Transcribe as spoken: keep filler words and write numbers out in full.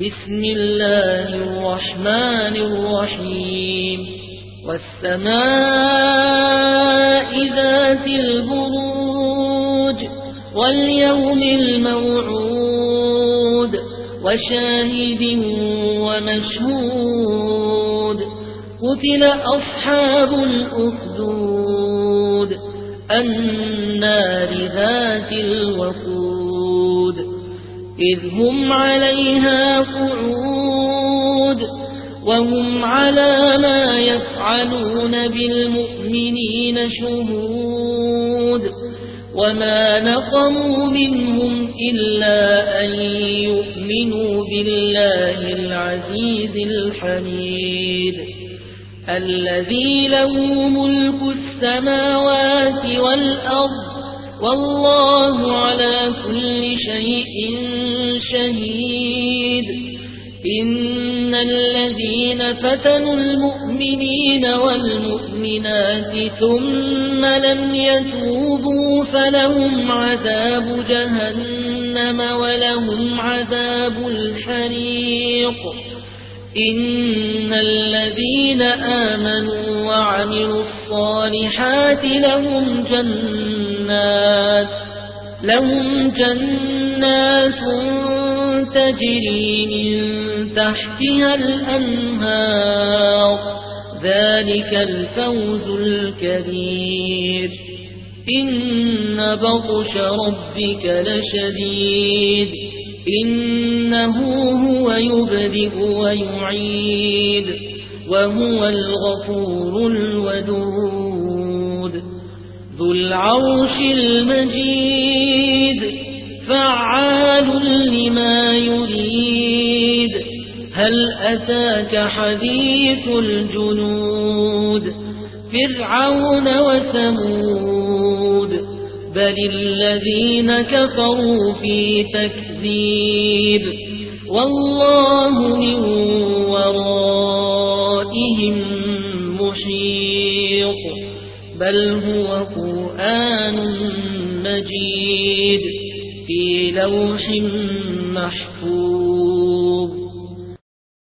بسم الله الرحمن الرحيم والسماء ذات البروج واليوم الموعود وشاهد ومشهود قتل أصحاب الأخدود النار ذات الوقود إذ هم عليها قعود وهم على ما يفعلون بالمؤمنين شهود وما نقموا منهم إلا أن يؤمنوا بالله العزيز الحميد الذي له ملك السماوات والأرض والله على كل شيء شهيد إن الذين فتنوا المؤمنين والمؤمنات ثم لم يتوبوا فلهم عذاب جهنم ولهم عذاب الحريق إن الذين آمنوا وعملوا الصالحات لهم جنات لهم جنات تجري من تحتها الأنهار ذلك الفوز الكبير إن بطش ربك لشديد إنه هو يبدئ ويعيد وهو الغفور الودود ذو العرش المجيد فعال لما يريد هل أتاك حديث الجنود فرعون وثمود بل الذين كفروا في تكذيب والله من ورائهم محيط بل هو قرآن مجيد في لوح محفوظ